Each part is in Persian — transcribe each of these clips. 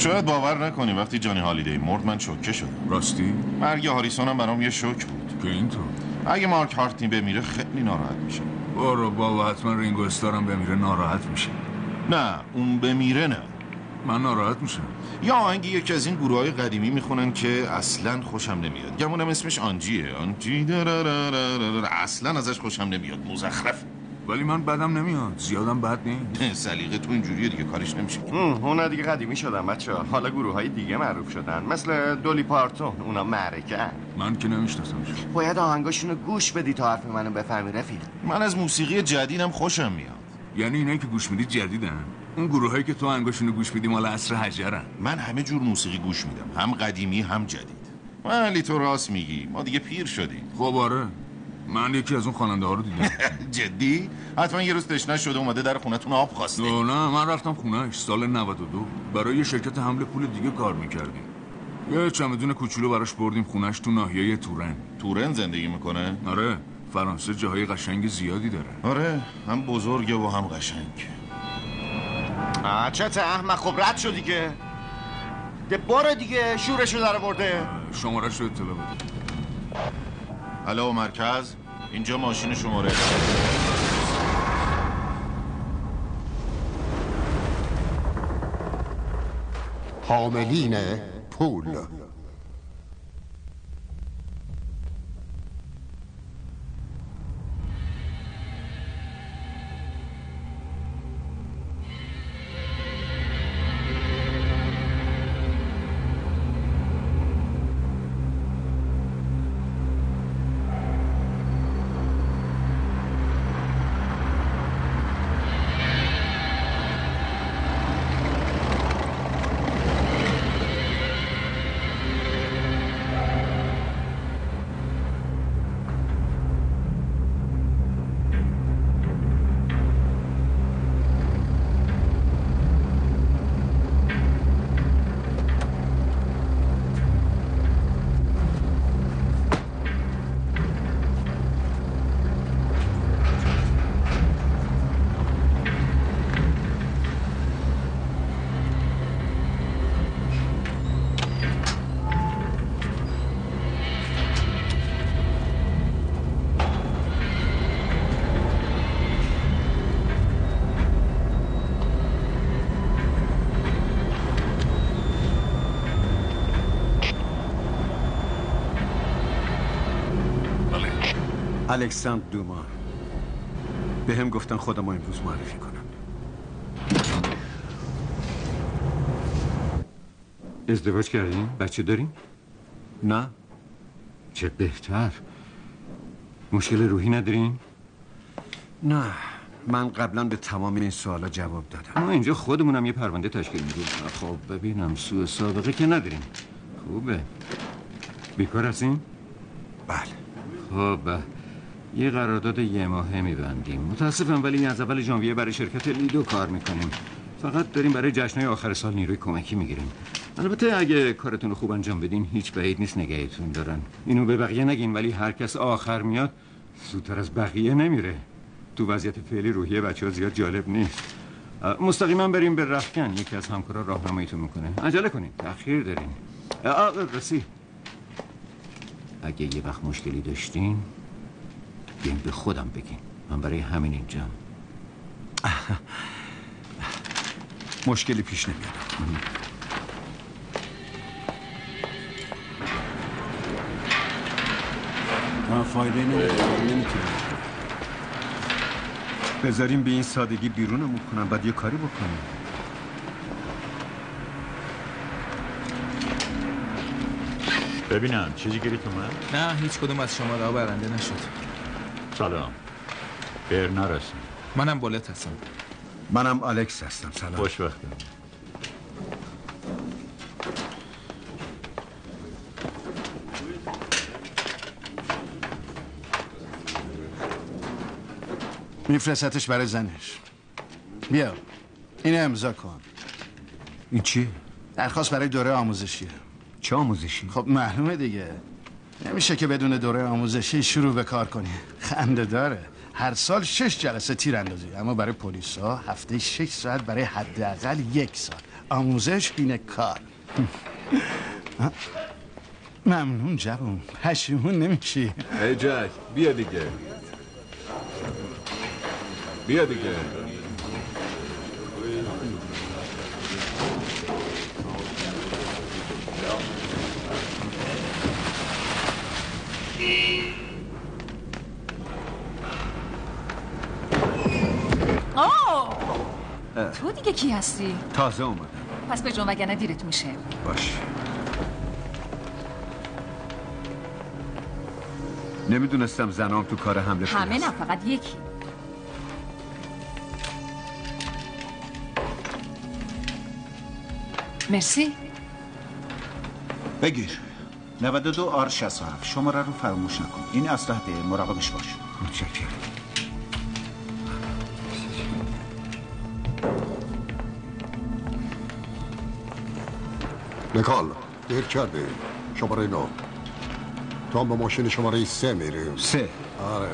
شاید باور نکنی وقتی جانی هالیدی مرد من شوکه شدم. راستی؟ مرگ هاریسون هم برام یه شوک بود. که اینطور؟ اگه مارک هارتنی بمیره خیلی ناراحت میشه. برو بابا، حتما رینگو استار هم بمیره ناراحت میشه. نه اون بمیره نه، من ناراحت میشم. یا آهنگ یکی از این گروه‌های قدیمی میخونن که اصلا خوشم نمیاد. گمونم اسمش آنجیه. آنجی اصلا ازش خوشم نمیاد، مزخرف. ولی من بدم نمیاد، زیادم بد نیست. سلیقه تو اینجوریه دیگه، کارش نمیشه. اونا دیگه قدیمی شدن بچه‌ها. حالا گروه‌های دیگه معروف شدن، مثل دولی پارتون. اونا معرکه. من که نمیشناسمش. باید آهنگاشونو گوش بدی تا حرف منو بفهمی رفیق. من از موسیقی جدیدم خوشم میاد. یعنی اینایی که گوش میدی جدیدن؟ اون گروهایی که تو آهنگاشونو گوش میدی مال عصر حجرن. من همه جور موسیقی گوش میدم، هم قدیمی هم جدید. ولی تو راست میگی، ما دیگه پیر شدیم. خب آره، من یکی از اون خواننده ها رو دیدم. جدی؟ حتما یه روز تشنه شده اومده در خونتون آب خواسته. نه من رفتم خونه‌اش سال 92 برای یه شرکت حمل پول دیگه کار میکردیم. یه چمدون کوچولو براش بردیم خونه‌اش تو ناحیه تورن. تورن زندگی میکنه؟ آره، فرانسه جاهای قشنگ زیادی داره. آره، هم بزرگه و هم قشنگ. چه احمق، خب رد شدی که ده بار دیگه شورشو در برده. شماره‌ش رو اطلاع بده. الو مرکز، اینجا ماشین شماره. حاملین پول. الکساندر دوما به هم گفتن خودم امروز معرفی کنم. ازدواج کردین؟ بچه دارین؟ نه. چه بهتر. مشکل روحی ندارین؟ نه، من قبلا به تمام این سوالا جواب دادم. ما اینجا خودمونم یه پرونده تشکیل میدیم. خب ببینم، سوء سابقه که ندارین. خوبه. بیکار هستین؟ بله. خب یه قرارداد یه ماهه میبندیم. متاسفم ولی از اول ژانویه برای شرکت لیدو کار میکنیم. فقط داریم برای جشنهای آخر سال نیروی کمکی میگیریم. البته اگه کارتون رو خوب انجام بدین هیچ بعید نیست نگهتون دارن. اینو به بقیه نگین، ولی هر کس آخر میاد زودتر از بقیه نمیره. تو وضعیت فعلی روحیه بچه‌ها زیاد جالب نیست. مستقیما بریم به رختکن، یکی از همکارا راهنماییتون میکنه. عجله کنین، تأخیر دارین. رسی اگه یه وقت مشکلی داشتین بیاین به خودم بگین، من برای همین اینجام. مشکلی پیش نمیاد. فایده نمیتونم بذاریم به این سادگی بیرونمون کنم، بعد یه کاری بکنیم. ببینم چیزی گیرید اومد؟ نه، هیچ کدوم از شماره ها برنده نشد. سلام، برنار هستم. منم بولت هستم. منم الکس هستم. سلام. خوشبختم. میفرستش برای زنش. بیا اینو امضا کن. این چی؟ درخواست برای دوره آموزشیه. چه آموزشی؟ خب معلومه دیگه، نمیشه که بدون دوره آموزشی شروع به کار کنی. خنده داره. هر سال 6 جلسه تیراندازی، اما برای پلیسا هفته 6 ساعت برای حداقل 1 سال. آموزش اینه کار. ممنون جوون، پشیمون نمیشی. ای جک بیا دیگه، بیا دیگه. تو دیگه کی هستی؟ تازه اومدم. پس به جون وگرنه دیرت میشه. باش. نمیدونستم زنام تو کار حمله پول همه نه، فقط یکی. مرسی. بگیر 92 آر 67 شماره رو فراموش نکن. این اسلحه مراقبش باش. متشکرم. نکال دیر کرده. شماره 9 تو هم به ماشین شماره 3 میریم. 3. آره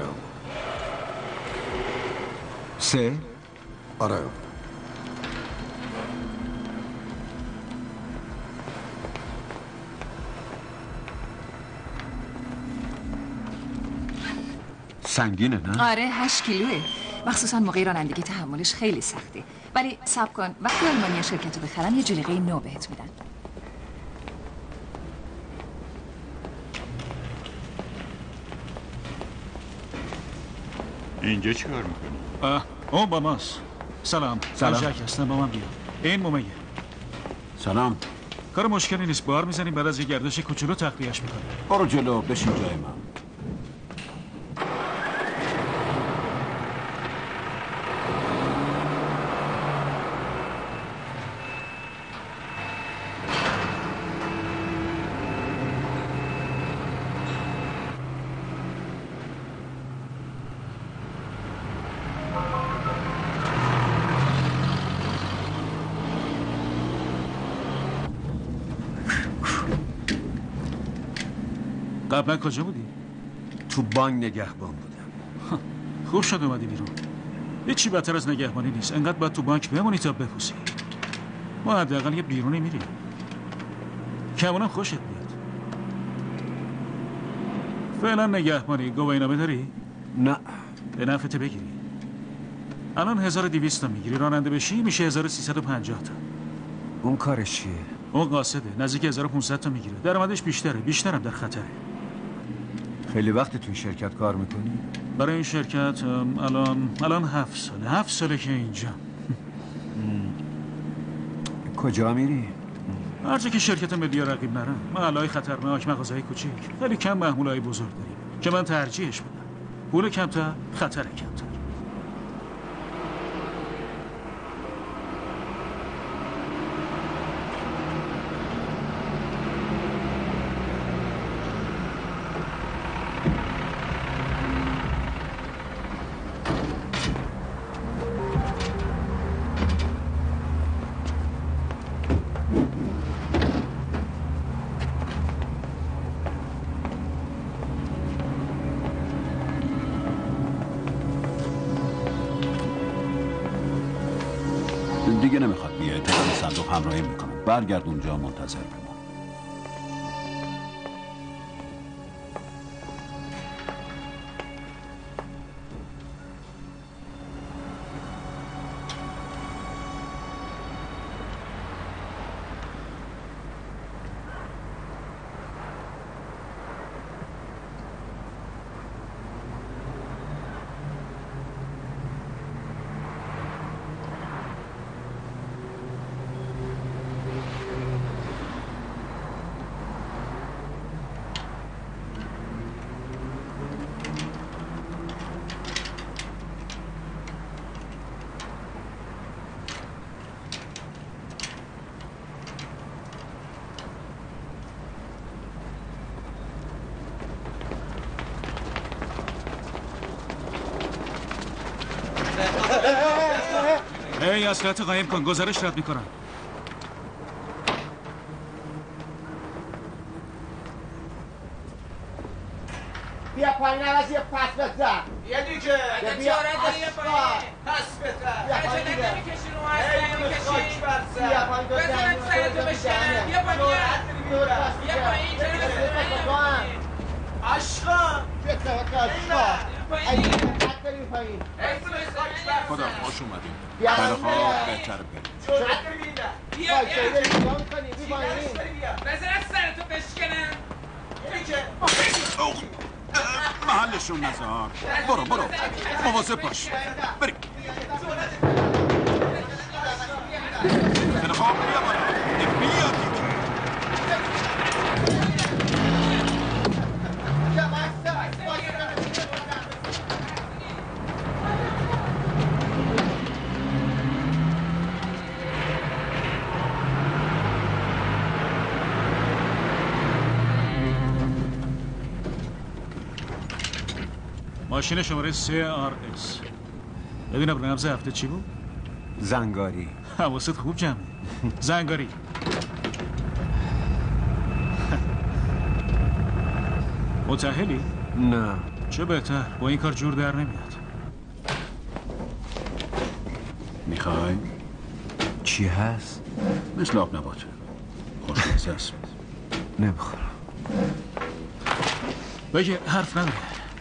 3. آره سنگینه نه؟ آره 8 کیلوه، مخصوصا موقع رانندگی تحملش خیلی سخته. ولی صبر کن، وقتی آلمانی شرکت رو بخرن یه جلیقه نو بهت میدن. اینجا چی کار میکنی؟ اون با ماست. سلام. جک هستم، با من بیا. این مومگه. سلام. کار مشکلی نیست، بار میزنیم بعد از یه گردش کوچولو تخلیه‌اش میکنیم. برو جلو بشین جای من. قبلا کجا بودی؟ تو بانک نگهبان بودم. خوب شد اومدی بیرون. هیچی بدتر از نگهبانی نیست. انقدر باید تو بانک بمونی تا بپوسی. ما حداقل یه بیرونی میریم. کمونم خوشت بیاد. فعلا نگهبانی. گواهینامه داری؟ نه. به نفعت بگیری. الان 1200 تا میگیری، راننده بشی میشه 1350 تا. اون کارش چیه؟ اون قاصده، نزدیک 1500 تا میگیره. درآمدش بیشترم در خطره. خیلی وقت تو این شرکت کار میکنی؟ برای این شرکت الان 7 ساله که اینجا. کجا میری؟ هر جا که شرکت ملی رقیب نرم. محله‌های خطرناک، مغازه‌های کوچیک، خیلی کم محموله‌های بزرگ داریم که من ترجیحش بدم. پول کمتر، خطر کمتر. دیگه نمیخواد بیای. تلفن صندوق همراهی میکنم. برگرد اونجا منتظر بمون. ای اسلحه قایم کن، گزارش رد میکنم. بیا پایین عوض یه پس بزن بیا دیگه نتیارت داری یه پایین پس بزن بیا پایین دیگه نمیکشی رو هست نمیکشی بیا پایین بزنم سرتو بشکنم بیا پایین بیا پایین عشقا بیا پایین پایین خدا خوش اومدیم بیا خیلی پایین خواب بهتره بریم جرأت داری بیا بیا بزنم سرتو بشکنم محلشون نزار برو مواظب باش بریم خیلی خواب بیا بیا دیگه ماشین شماره 3RS. ببینم رمز هفته چی بود؟ زنگاری. حواست خوب جمعه. زنگاری. متأهلی؟ نه. چه بهتر، با این کار جور در نمیاد. میخوای؟ چی هست؟ مثل آب نباته خوشمزه است. نمیخورم. بگه حرف نداره.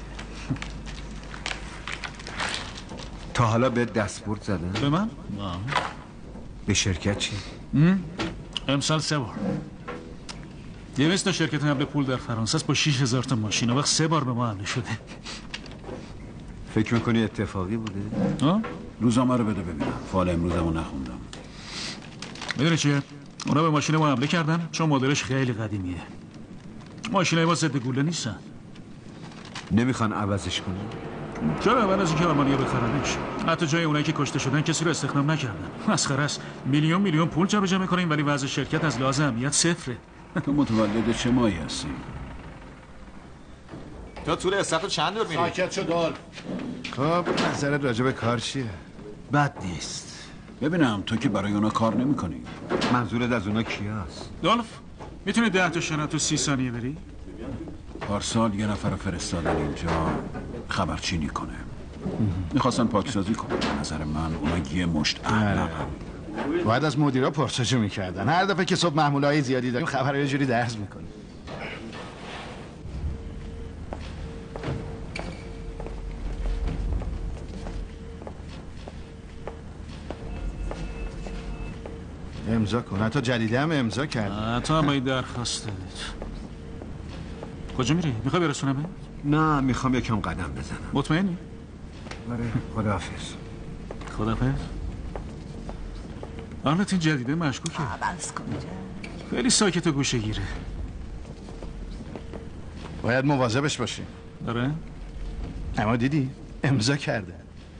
تا حالا به دستبرد زدن؟ به من؟ به شرکت چی؟ امسال 3 بار. 200 تا شرکت حمله پول در فرانسه است با 6000 تا ماشین. وقت 3 بار به ما حمله شده. فکر میکنی اتفاقی بوده؟ روزنامه رو بده ببینم. فال امروزمو نخوندم. میدونی چیه؟ اونا به ماشین ما حمله کردن چون مدلش خیلی قدیمیه. ماشینای ما ضد گوله نیستن. نمیخوان عوضش کنن؟ چرا اول از اینکه آلمانیا بخرنش؟ حتی جای اونایی که کشته شدن کسی رو استخدام نکردن. مسخره است. میلیون پول جابجا میکنیم ولی وضع شرکت از لحاظ امنیت صفره. تو متولد چه ماهی هستی؟ تا طول استخر چند دور میری؟ ساکت شو دول. خب نظرت راجع به کار چیه؟ بد نیست. ببینم تو که برای اونا کار نمی‌کنی. منظورت از اونا کیاست؟ دولف میتونی 10 تا شنا تو 30 ثانیه بری؟ پارسال یه نفر رو فرستادن اینجا خبرچینی کنه. میخواستن پاکسازی کنن. به نظر من اونا یه مشت احمقن. باید از مدیرا پرسجو میکردن. هر دفعه که صبح محمولای زیادی داریم خبر یه جوری درز میکنیم. امضا کن. حتی جدیده هم امضا کرد. تو هم این درخواست کجا میری؟ میخوای برسونمه؟ نه میخوام یکم قدم بزنم. مطمئنی؟ آره خداحافظ. خداحافظ. آنت این جدیده مشکوکه. بس کن. خیلی ساکت و گوشه گیره. باید مواظبش باشی. آره؟ اما دیدی؟ امضا کرده.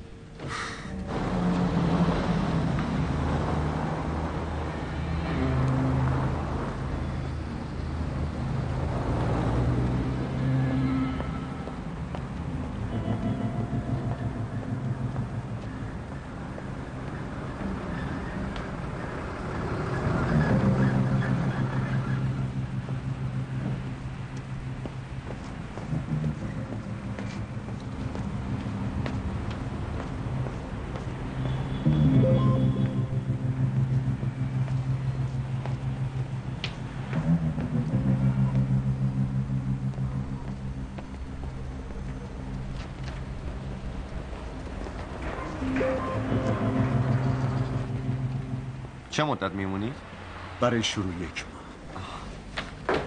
چه مدت میمونی؟ برای شروع 1 ماه.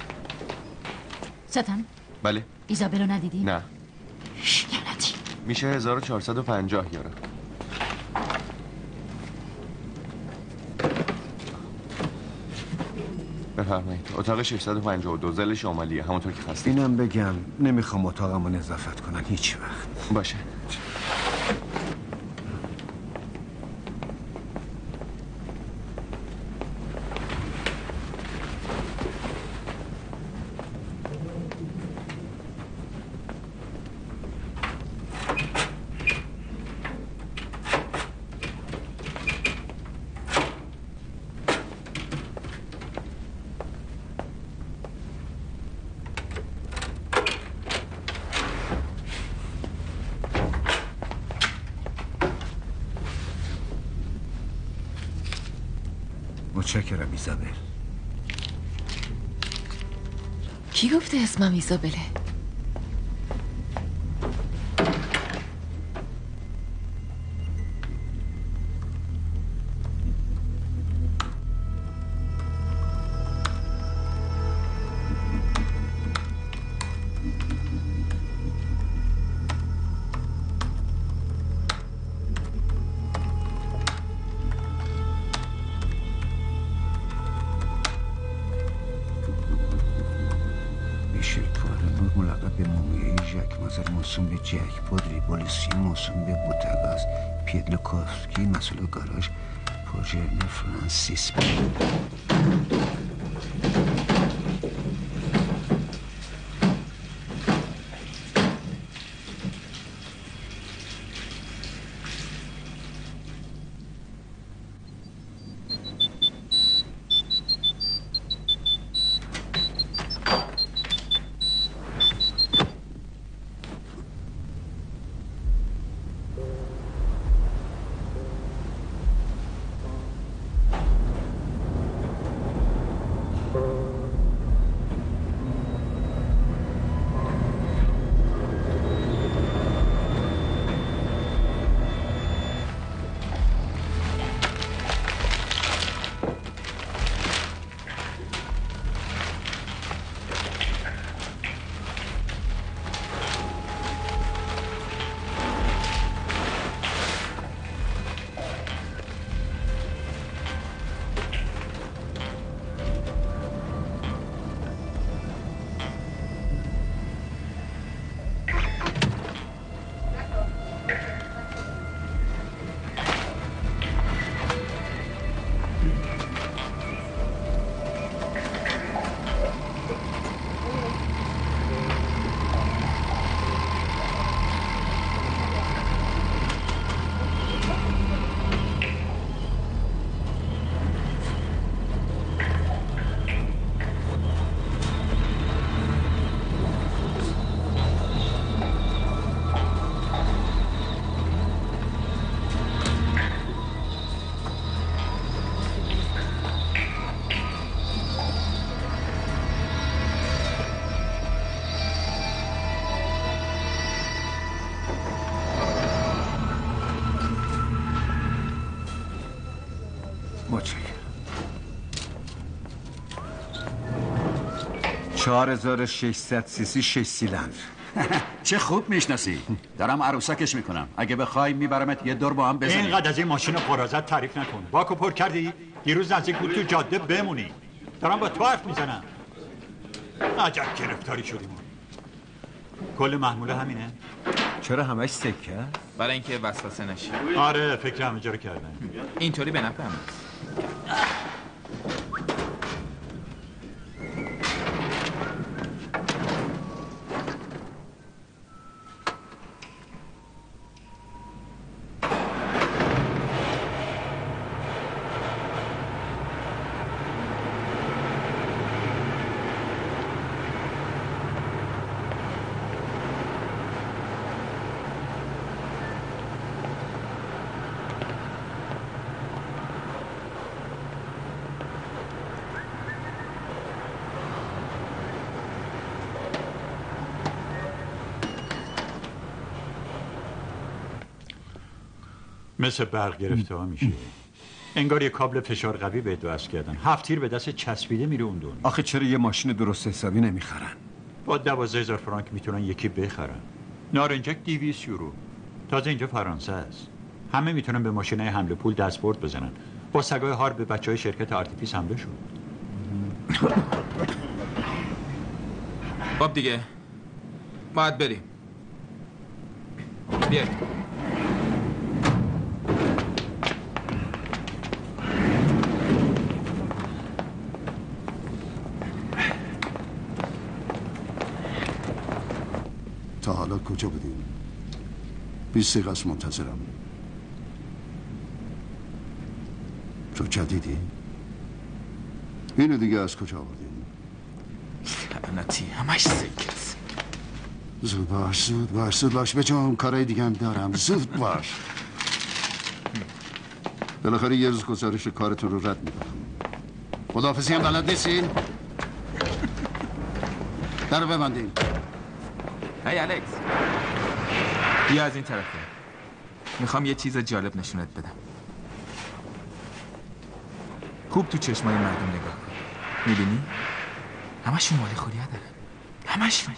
ستن؟ بله. ایزابلو ندیدی؟ نه. شیلتی. میشه 1450 یورو. بفرمایید. اتاق 652 زل شمالیه، همونطور که خواستید. اینم بگم نمیخوام اتاقمو نظافت کنن هیچ وقت. باشه. متشکرم ایزابل. کی گفته اسمم ایزابله؟ موسوم به جک پودری بولیسی موسوم به بوتگاز پیدلوکوفسکی مسئول گاراژ پروژرن فرانسیس. متشکرم. 4600 سیسی 6 سیلندر. چه خوب میشناسی. دارم عروسکش میکنم. اگه بخوای میبرمت یه دور با هم بزنیم. اینقدر از این ماشین پرازت تعریف نکن. باکو پر کردی؟ دیروز نزدیک بود تو جاده بمونی. دارم با تو حرف میزنم. عجب گرفتاری شدیم. کل محموله همینه؟ چرا همش سکه؟ برای اینکه وسوسه نشی. آره فکر همه جا رو کردن. اینطوری به نفع هم. مثل برق گرفته ها میشه. انگار یه کابل فشار قوی بهت وصل کردن. 7 تیر به دست چسبیده میره اون دنیا. آخه چرا یه ماشین درست حسابی نمیخرن؟ با 12,000 فرانک میتونن یکی بخرن. نارنجک 200 یورو. تازه اینجا فرانسه است. همه میتونن به ماشینای حمل پول دستبرد بزنن. با سگای هار به بچهای شرکت آرتیفیس حمله شد. خب دیگه باید بریم. بیاید. تا حالا کجا بودیم؟ 20 دقیقه است منتظرم. تو جدیدی؟ اینو دیگه از کجا آوردین؟ لعنتی همش سکت. زود باش زود باش زود باش به جام کارهای دیگه هم دارم. زود باش. بالاخره یه روز گزارش کارتون رو رد میکنم. خداحافظی هم بلد نیستین؟ در رو ببندین. هی الکس، بیا از این طرفه. میخوام یه چیز جالب نشونت بدم. خوب تو چشمای مردم نگاه کن. میبینی؟ همشون مال خوریه دارن. همشون.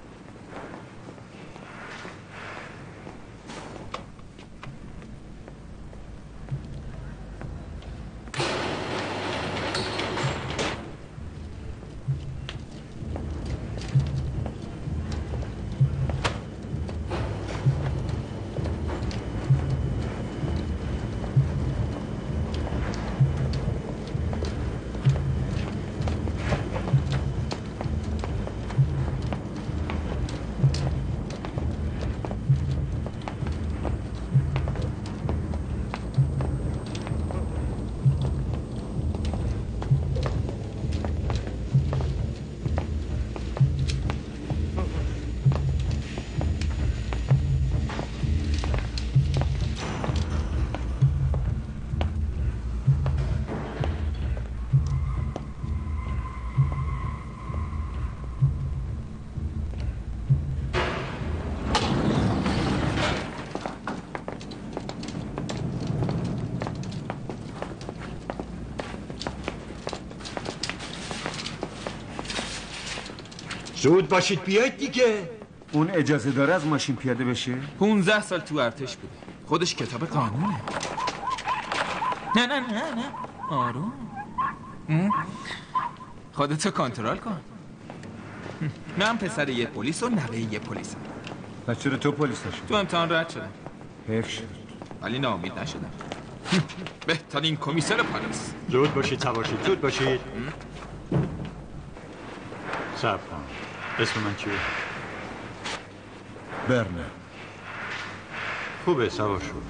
زود باشید بیایید دیگه. اون اجازه داره از ماشین پیاده بشه؟ 15 سال تو ارتش بوده. خودش کتاب قانونه. نه آروم. خودتو کنترل کن. من پسر یه پلیس و نوه یه پلیسم. پس چرا تو پلیس نشدی؟ تو امتحان رد شدم. حیف شد. ولی ناامید نشدم. بهترین کمیسر پلیس. زود باشید سوار شید. زود باشید. صبر کن. اسم من چیه؟ برنه. خوبه سوار شد.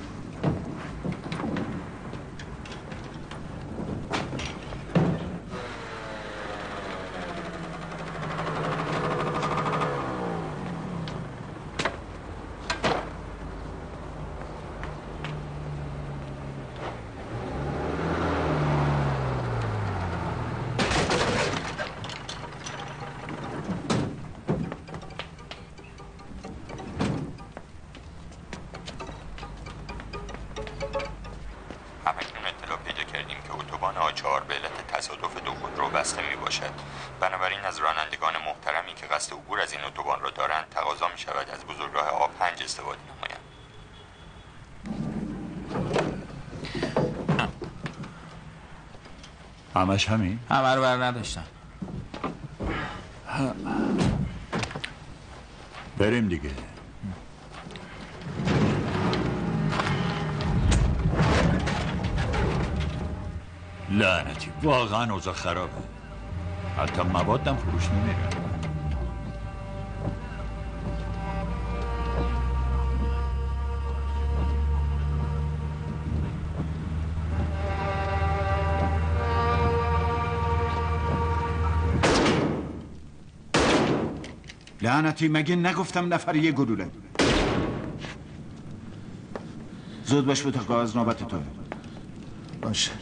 همش همین؟ همه رو بر نداشتم. بریم دیگه. لعنتی واقعا اوضاع خرابه. حتی موادم فروش نمیره. لعنتی مگه نگفتم نفر یه گلوله. زود باش به تا از نوبت تو. باشه.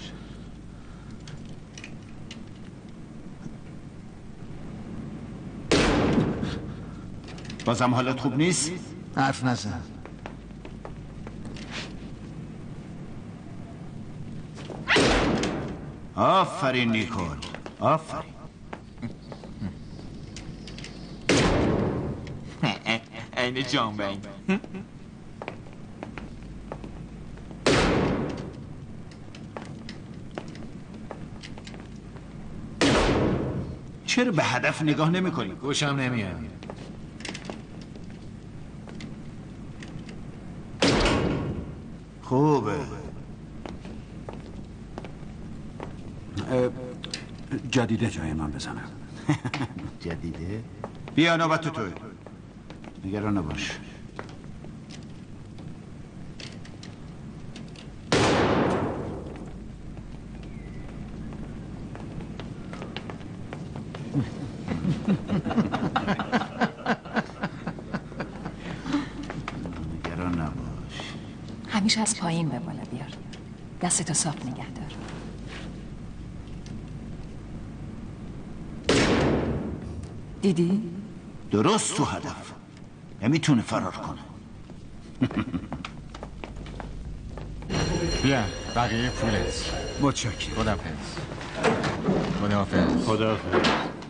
بازم حالت خوب نیست؟ حرف نزن. آفرین نیکول، آفرین. این جان بین. چرا به هدف نگاه نمی کنی؟ گوشم نمیاد. خوبه. جدیده جای من بزنم. جدیده؟ بیا نوبت توی. نگران نباش. نگران نباش. همیشه از پایین به بالا بیار. دستتو صاف نگه دار. دیدی؟ درست تو هدف. نمیتونه فرار کنه. بیا بقیه پولت. متشکرم. خداحافظ.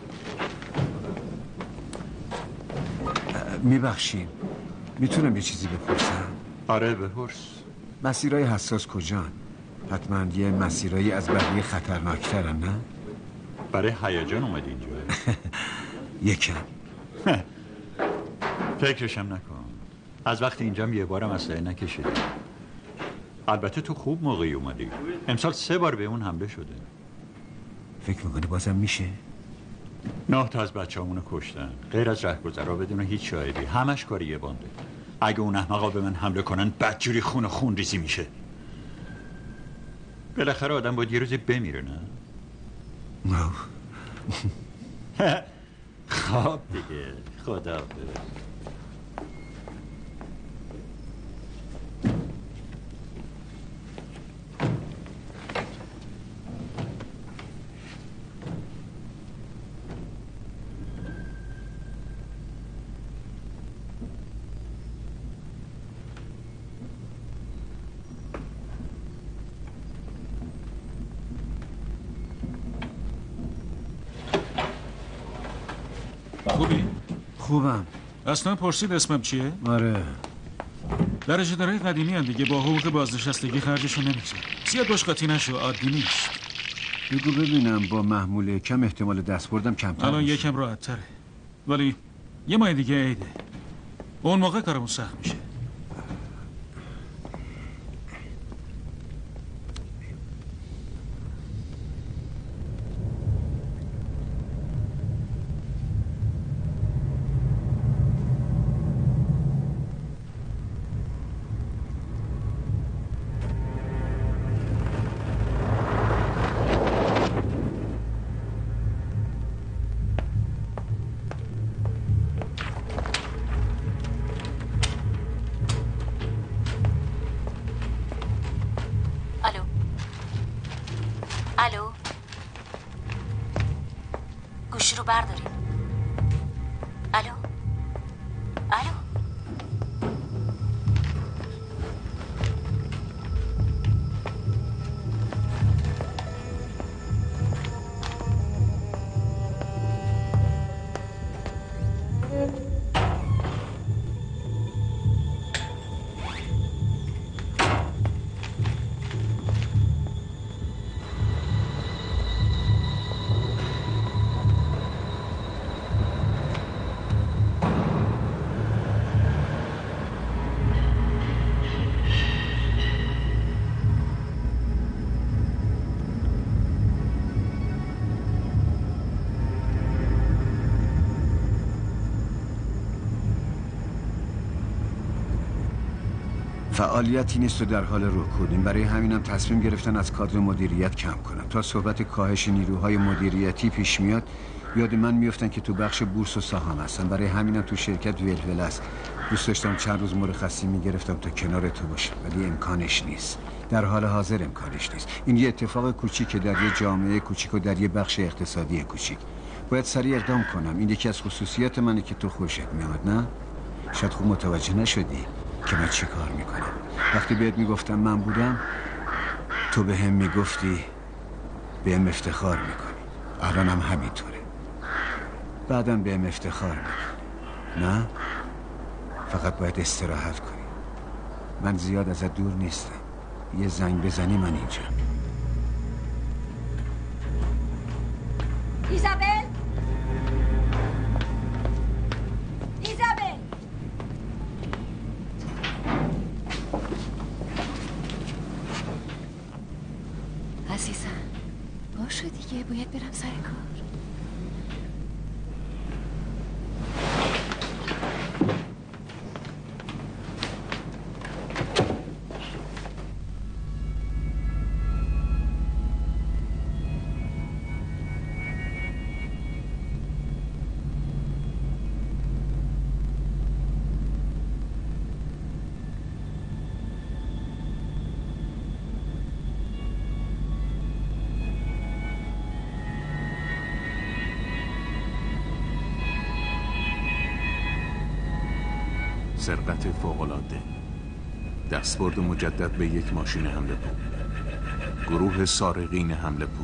میبخشیم، میتونم یه چیزی بپرسم؟ آره بپرس. مسیرهای حساس کجان؟ حتما یه مسیرهایی از بقیه خطرناکترن نه؟ برای هیجان اومدی اینجا؟ یکم. فکرشم نکن. از وقتی اینجام یه بارم اسلحه نکشیدی. البته تو خوب موقعی اومدی. امسال 3 بار به اون حمله شده. فکر میکنی بازم میشه؟ 9 تا از بچه‌هامونو کشتن، غیر از رهگذرا بدون هیچ شاهدی. همش کاری یه بانده. اگه اون احمقا به من حمله کنن بدجوری خون ریزی میشه. بالاخره آدم باید یه روزی بمیره نه؟ خب دیگه خدا خوبی؟ خوبم. اصلا پرسید اسمم چیه؟ آره. درجه دارای قدیمی هم دیگه، با حقوق بازنشستگی خرجشو نمیشه. زیاد باش قاطی نشو، عادی نیست. بگو ببینم با محمول کم احتمال دست بردم کمتر الان باشه. یکم راحت تره، ولی یه ماه دیگه عیده. اون موقع کارمون سخت میشه. الو گوشی رو بردارید. الو الو فعالیتی نیست و در حال رکودیم. برای همینم تصمیم گرفتن از کادر مدیریت کم کنن. تا صحبت کاهش نیروهای مدیریتی پیش میاد یاد من میفتن که تو بخش بورس و سهام هستن. برای همینم تو شرکت ولول است. دوست داشتم چند روز مرخصی میگرفتم تا کنار تو باشم، ولی امکانش نیست. در حال حاضر امکانش نیست. این یه اتفاق کوچیکه در یه جامعه کوچیک و در یه بخش اقتصادی کوچیک. باید سریع اقدام کنم. این یکی از خصوصیات منه که تو خوشت میاد نه؟ شاید خوب متوجه نشدی که من چی کار میکنم. وقتی بهت میگفتم من بودم تو به هم میگفتی به هم افتخار میکنی. الان هم همینطوره. بعداً به هم افتخار میکنی نه؟ فقط باید استراحت کنی. من زیاد ازت دور نیستم. یه زنگ بزنی من اینجا. ایزابل ایزابل عزیزم باشو دیگه، باید برم سر کار. سرقت فوق‌العاده، دستبرد مجدد به یک ماشین حمله پول، گروه سارقین حمله پول.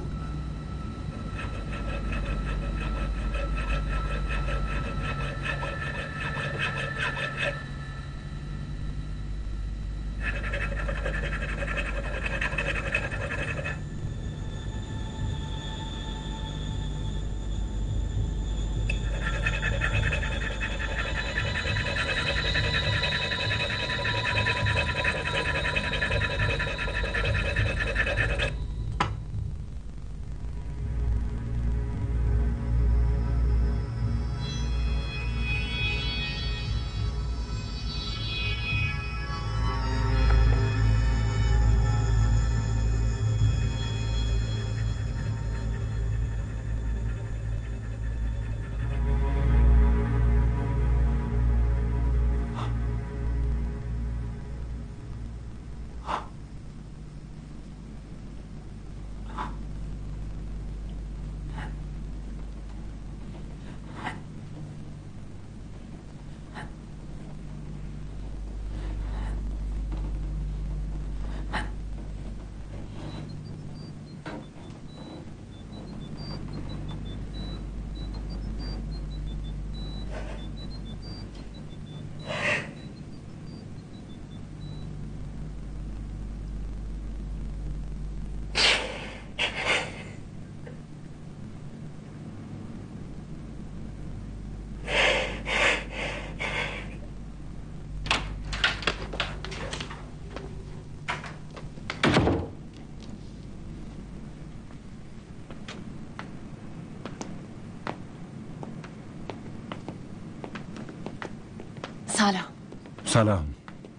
سلام. سلام.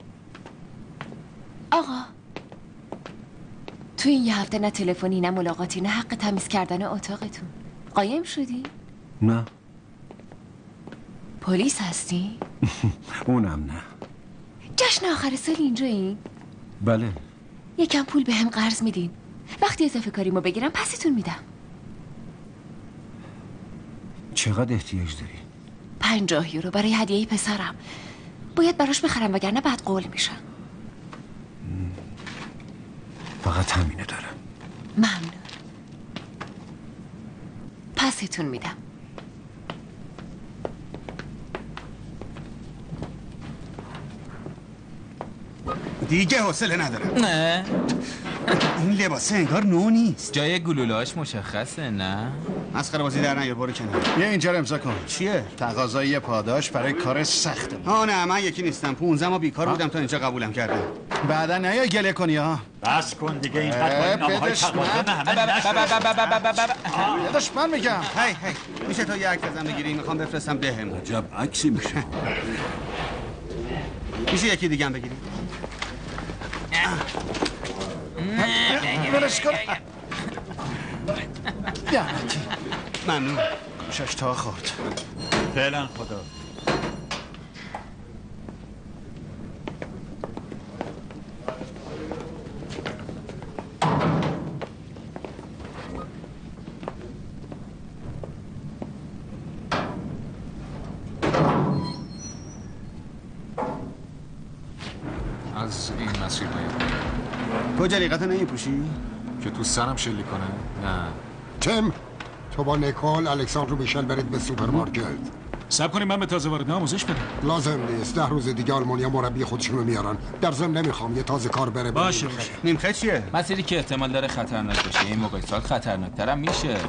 آقا تو این یه هفته نه تلفنی نه ملاقاتی نه حق تمیز کردن اتاقتون. قایم شدی؟ نه. پلیس هستی؟ اونم نه. جشن آخر سال اینجایین؟ بله. یکم پول به هم قرض میدین، وقتی اضافه کاریمو بگیرم پستون میدم. چقدر احتیاج داری؟ 50 یورو برای هدیه پسرم. باید براش بخرم وگرنه بعد قول میشم. فقط همینه دارم. ممنون. پستون میدم. دیگه حوصله ندارم. نه این لباسه انگار نو نیست. جای گلولاش مشخصه. نه مسخره بازی در نیار، برو کنار. بیا اینجا رو امضا کن. چیه؟ تقاضای پاداش برای کار سخته. نه من یکی نیستم. 15 ماه بیکار بودم تا اینجا قبولم کردن. بعدا نیا گله کنی ها. بس کن دیگه، اینقدر با این نامه‌های تقاضا همه بدش من میگم. هی میشه تو یه عکس ازم بگیری؟ میخوام بفرستم بهم. عجب عکسی میشه. میشه یکی دیگه هم بگیری؟ برش کن. ممنون. گوشش تا خورد. فعلا خدا. از این مسیر باید تو جلیقت نمیپوشی؟ که تو سرم شلی کنه؟ نه. تم تو با نیکول الکساندر و میشل برید به سوپرمارکت. صبر کنیم من به تازه وارد آموزش بدم. لازم نیست. 10 روز دیگه آلمانیا مربی خودشونو میارن. در ضمن نمیخوام یه تازه کار بره. باشه. نیمخه چیه؟ مسیری که احتمال داره خطرناک باشه. این موقع سال خطرناک‌ترم میشه.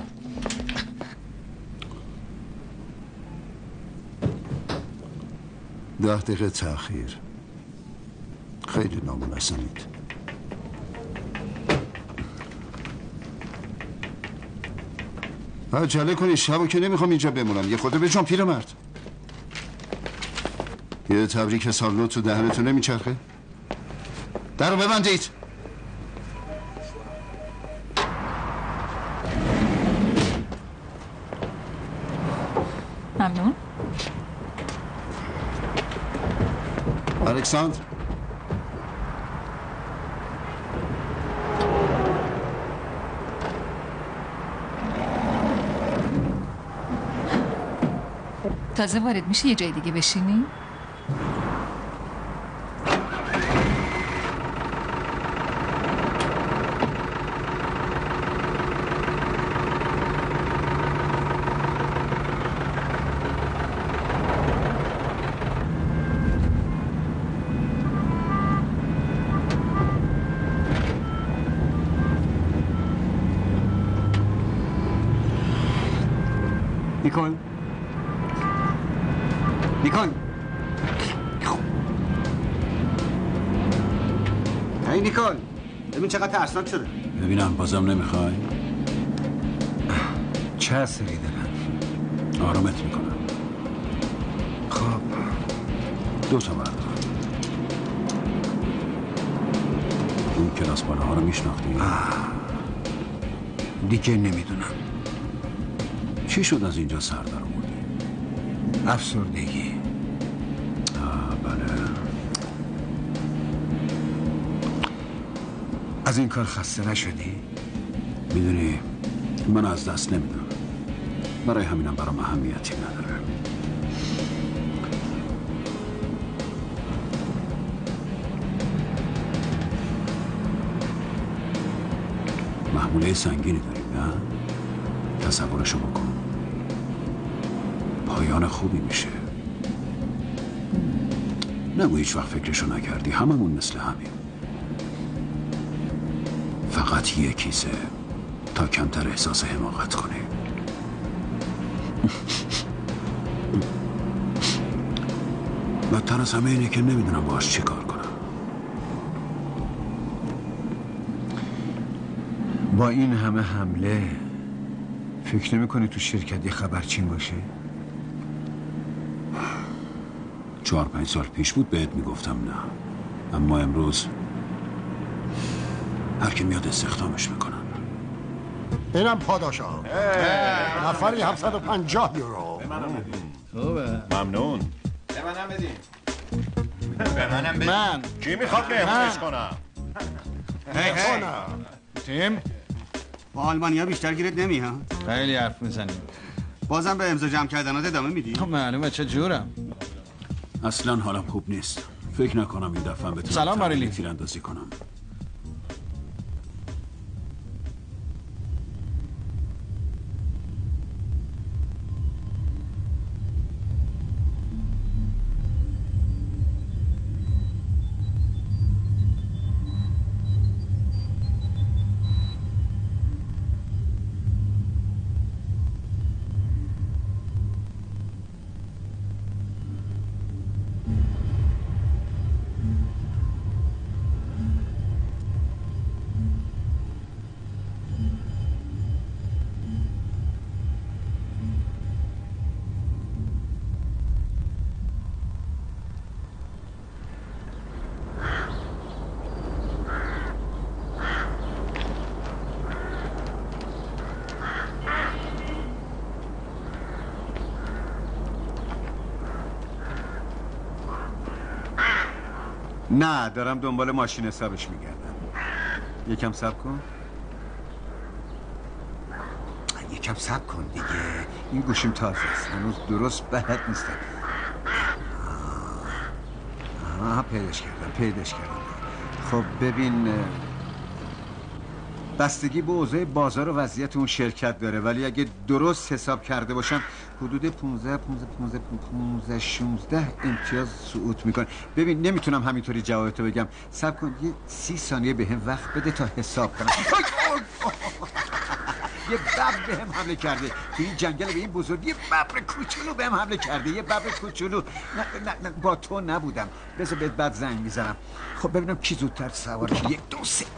ده دقیقه تأخیر. خیلی نامناسبید. عجله کنی، شبو که نمیخوام اینجا بمونم. یه خورده بجام پیرمرد. یه تبریک سال نو تو دهنتون نمیچرخه؟ درو ببندید. ممنون. الکساندر تازه وارد میشه یه جای دیگه بشینی؟ نیکول نیکول هی نیکول ببین چقدر ترسناک شده. ببینم بازم نمیخوای؟ چه اثری دارن؟ آرامت میکنم. خب 2 تا بردار. اون کلاس بالاها رو میشناختی؟ دیگه نمیدونم. چی شد از اینجا سر در آوردی؟ افسردگی. بله. از این کار خسته نشدی؟ میدونی من از دست نمیدم. برای همینم برام اهمیتی نداره. محموله سنگینی داریم نه؟ تصورشو بکن. پایان خوبی میشه. نگو هیچ وقت فکرشو نکردی. هممون مثل همین. فقط یه کیسه تا کمتر احساس حماقت کنی. بدتر از همه اینه که نمیدونم باهاش چی کار کنم. با این همه حمله فکر نمی کنی تو شرکت یه خبرچین باشه؟ 4-5 سال پیش بود بهت میگفتم نه. اما امروز هر کی میاد استخدامش میکنن. اینم پاداشا. نفری 750 یورو. خوبه. ممنون. به منم بدین. به منم بدین. من کی میخواد مهمونش کنم؟ هی تیم با آلمانیا بیشتر گیرت نمی ها؟ خیلی حرف میزنی. بازم به امضا جمع کردنات ادامه میدی؟ معلومه چه جورم. اصلا حالم خوب نیست. فکر نکنم این دفعه بتونم سلام ماریلی. تیراندازی کنم. نه دارم دنبال ماشین حسابش میگردم. یکم صبر کن. یکم صبر کن دیگه. این گوشیم تازه است. هنوز درست بلد نیستم. پیداش کردم. خب ببین بستگی به اوضاع بازار و وضعیت اون شرکت داره، ولی اگه درست حساب کرده باشم حدود 16 امتیاز صعود میکنه. ببین نمیتونم همینطوری جوابتو بگم. صبر کن یه 30 ثانیه به هم وقت بده تا حساب کنم. یه ببر به هم حمله کرده تو این جنگل به این بزرگی. یه ببر کوچولو به هم حمله کرده. یه ببر کوچولو. نه با تو نبودم. بذار بهت بعد زنگ میزنم. خب ببینم کی زودتر سوار شه. 1 2 3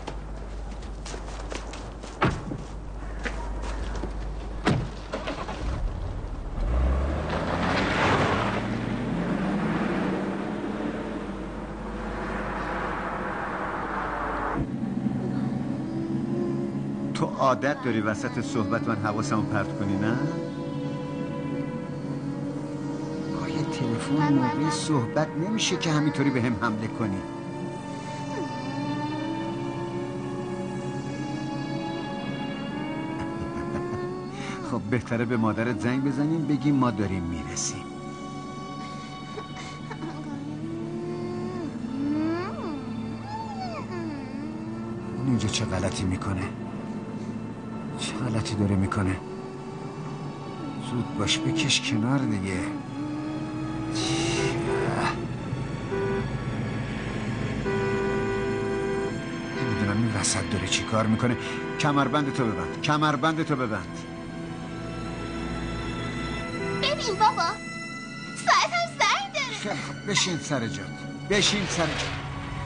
تو عادت داری وسط صحبت من حواسمو پرت کنی نه؟ گاهی تلفن موقع صحبت نمیشه که همینطوری به هم حمله کنی. خب بهتره به مادرت زنگ بزنیم بگیم ما داریم میرسیم. اون اینجا چه غلطی میکنه؟ چه غلطی داره میکنه؟ زود باش بکش کنار دیگه. نمیدونم این وسط داره چی کار میکنه. کمربند تو ببند. ببین بابا ساعتم زنگ داره. خیلی خوب بشین سر جات، بشین سر جات.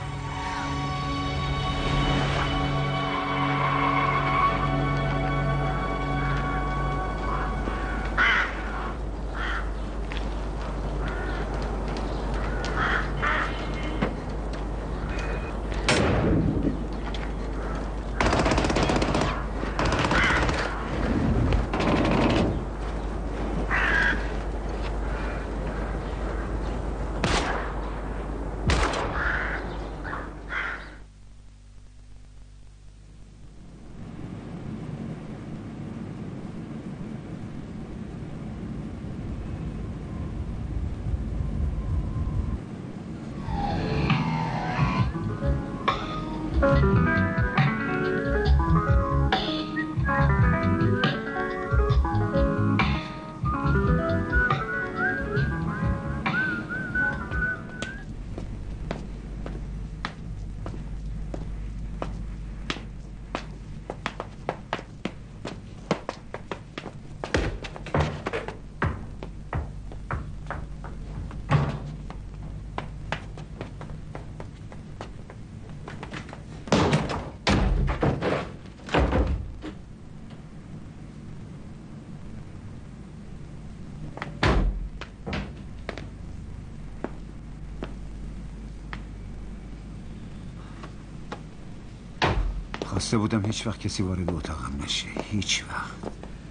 خواسته بودم هیچ وقت کسی وارد اتاقم نشه، هیچ وقت.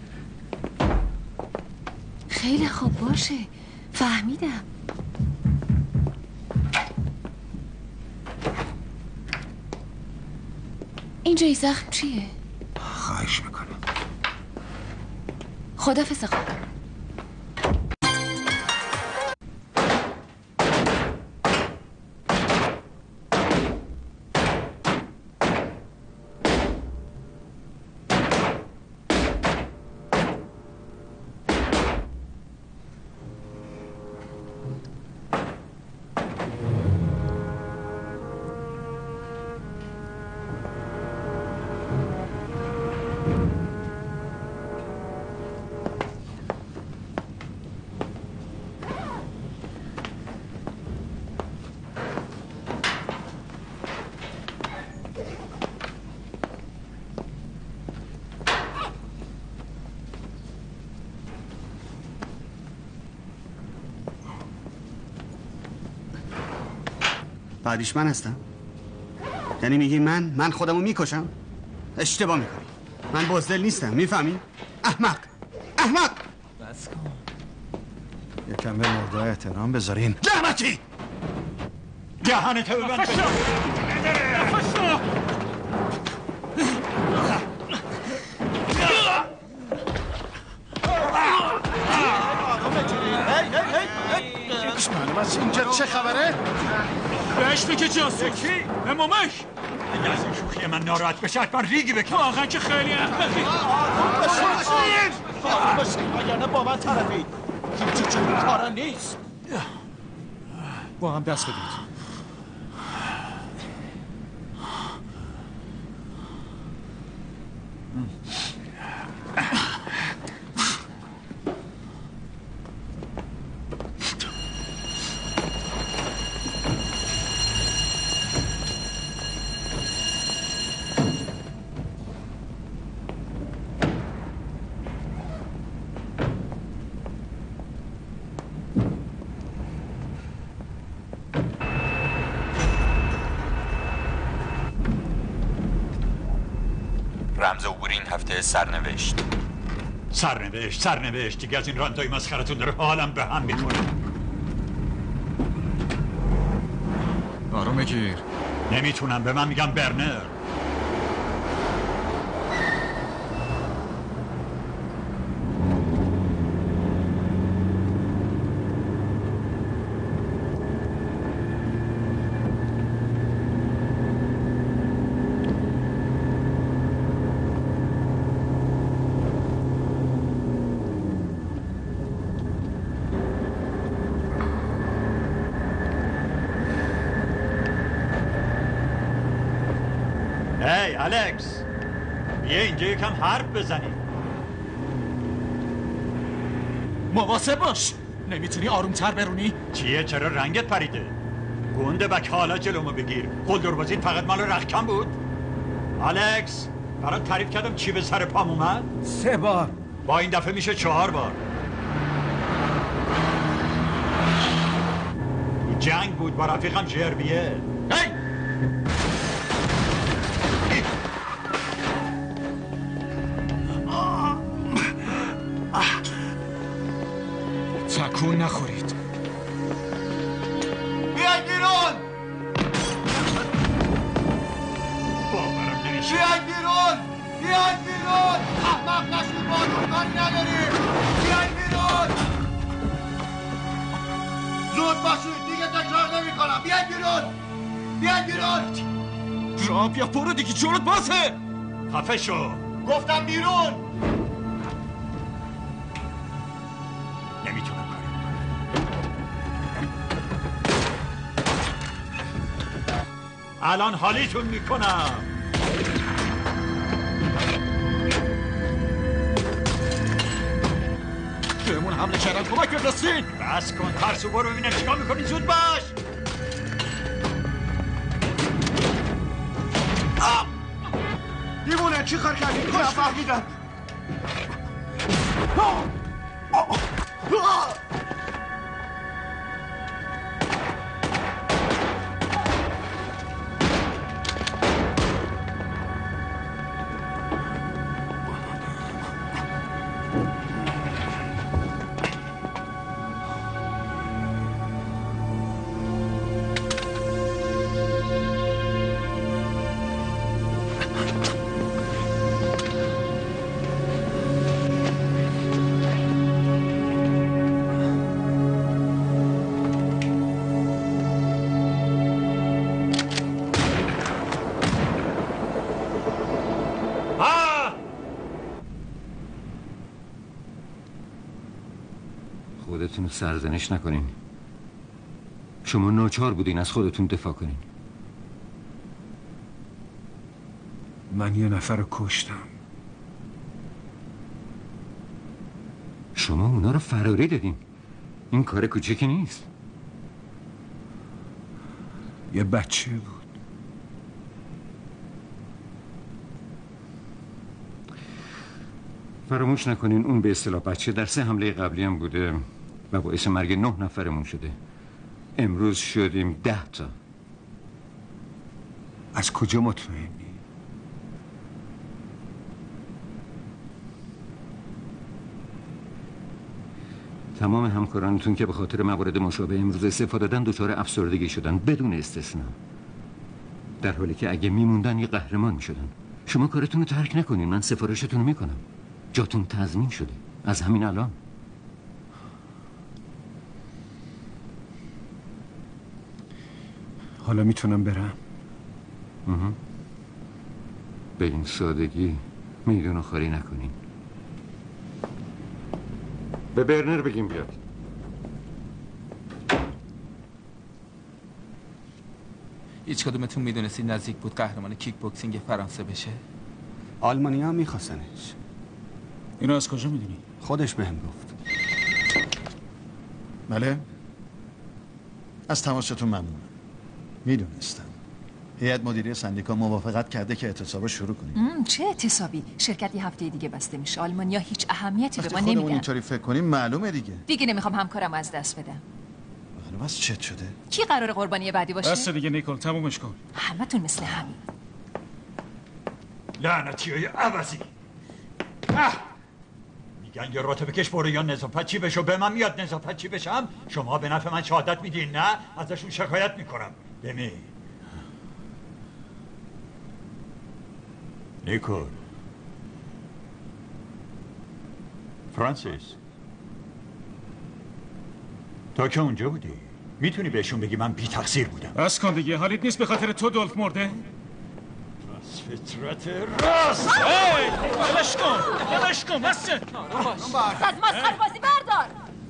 خیلی خوب باشه، فهمیدم. اینجای زخم چیه؟ خواهش میکنم. خدافظ آقا. بعدیش من هستم؟ یعنی میگی من خودمو میکشم؟ اشتباه میکنی. من بزدل نیستم، میفهمی؟ احمق بس کن. یکم به مرده احترام بذارین. لعنتی دهنتو ببند. معلوم است اینجا چه خبره؟ بهش بگه جاسوس امامک. اگه از این شوخی من ناراحت بشه حتما ریگی بکن. واقعا که خیلی احمقی. آروم باشین وگرنه با من طرفید. هیچی جور کارا نیست. با هم دست بدید. رمز عبور این هفته سرنوشت دیگه از این راندای مسخرتون داره حالم به هم میخوره. آروم بگیر. نمیتونم، به من میگم برنر. هی الکس، بیا اینجا یکم حرف بزنیم. مواظب باش. نمیتونی آرومتر برونی؟ چیه چرا رنگت پریده؟ گنده بک حالا جلومو بگیر. قلدربازیت فقط مال رختکن بود؟ الکس برات تعریف کردم چی به سر پام اومد؟ 3 بار. با این دفعه میشه 4 بار. تو جنگ بود با رفیقم جربیه. هی! تکون نخورید. بیاید بیرون! باورم نمیشه. بیاید بیرون! بیاید بیرون! احمق نشید باتون کاری نداریم! بیاید بیرون! زود باشید دیگه تکرار نمی کنم. بیاید بیرون! بیاید بیرون! را بیا برو دیگه جلوت بازه. خفه شو. گفتم بیرون! نمیتونم کاری الان حالیتون میکنم. بهمون حمله کردن کمک بفرستین. بس کن ترسو برو ببینم چیکار میکنی. زود باش. دیوونه چی کار کردی؟ نفهمیدم. خودتون سرزنش نکنین. شما ناچار بودین از خودتون دفاع کنین. من یه نفر رو کشتم. شما اونا رو فراری دادین. این کار کوچیکی نیست. یه بچه بود. فراموش نکنین اون به اصطلاح بچه در 3 حمله قبلی هم بوده و باعث مرگ 9 نفرمون شده. امروز شدیم 10 تا. از کجا مطمئنی؟ تمام همکارانتون که به خاطر موارد مشابه امروز استفاده دادن دچار افسردگی شدن بدون استثنا، در حالی که اگه میموندن یه قهرمان میشدن. شما کارتون رو ترک نکنین. من سفارشتون رو میکنم. جاتون تضمین شده از همین الان. حالا میتونم برم؟ به این سادگی میدون خالی نکنین. به برنر بگیم بیاد. هیچ کدومتون میدونستید نزدیک بود قهرمان کیک بوکسینگ فرانسه بشه؟ آلمانی‌ها میخواستنش. اینو از کجا میدونی؟ خودش بهم گفت. بله؟ از تماستون ممنونم. میدونستم. هیئت مدیره سندیکا موافقت کرده که اعتصاب شروع کنیم. چه اعتصابی؟ شرکت 1 هفته دیگه بسته میشه. آلمانیا هیچ اهمیتی به ما خودمون نمیدن. اینطوری فکر کنیم معلومه دیگه نمیخوام همکارم از دست بدم. معلوم است چت شده. کی قرار قربانی بعدی باشه؟ بس دیگه نیکل تمومش کن. همتون مثل همین. لعنتیای عوضی. میگن یا راتبه کش برو یا نظافت چی بشو. به من میاد نظافت چی بشم؟ شما به نفع من شهادت میدین نه؟ ازشون شکایت میکنم. دمی نیکول فرانسیس، تا که اونجا بودی میتونی بهشون بگی من بی تقصیر بودم. بس کن دیگه. حالیت نیست به خاطر تو دولف مرده؟ از فطرت راست. بلش کن بلش کن. بسه از مسخره بازی بردار.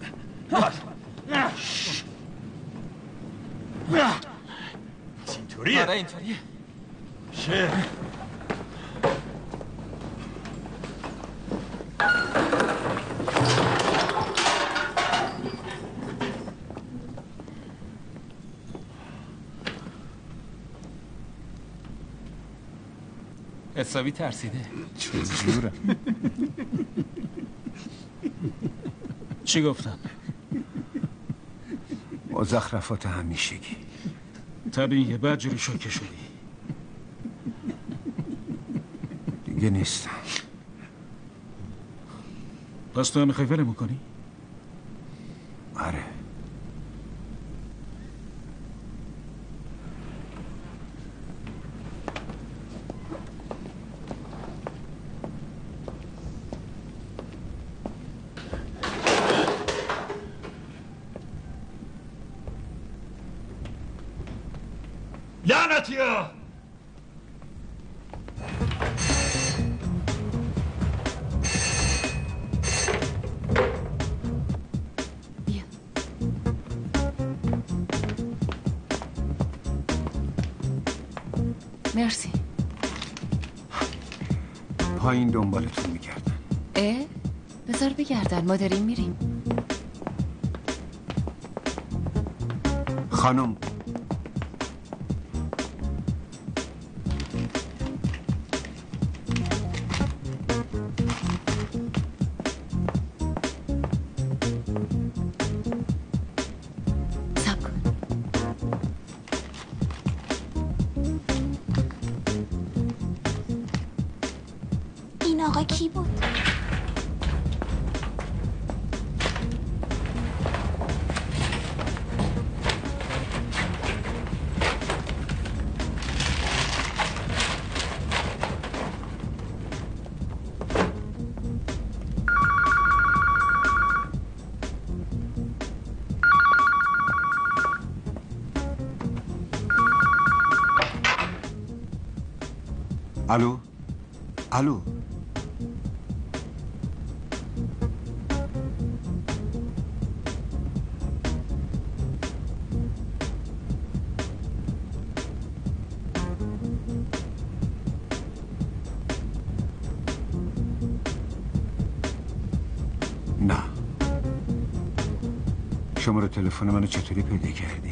اینطوریه. آره اینطوریه. شه حسابی ترسیده. چه جوره. چی گفتن؟ مزخرفات همیشگی. طبیعیه، بعد جوری شوکه شدی. دیگه نیستم. پس تو هم میخوای ولمون کنی؟ آره. لعنتیا! مرسی. پایین دنبالتون میگردن. بذار بگردن، ما داریم میریم. خانم، این آقا کی بود؟ الو الو. نه. شماره تلفن منو چطوری پیدا کردی؟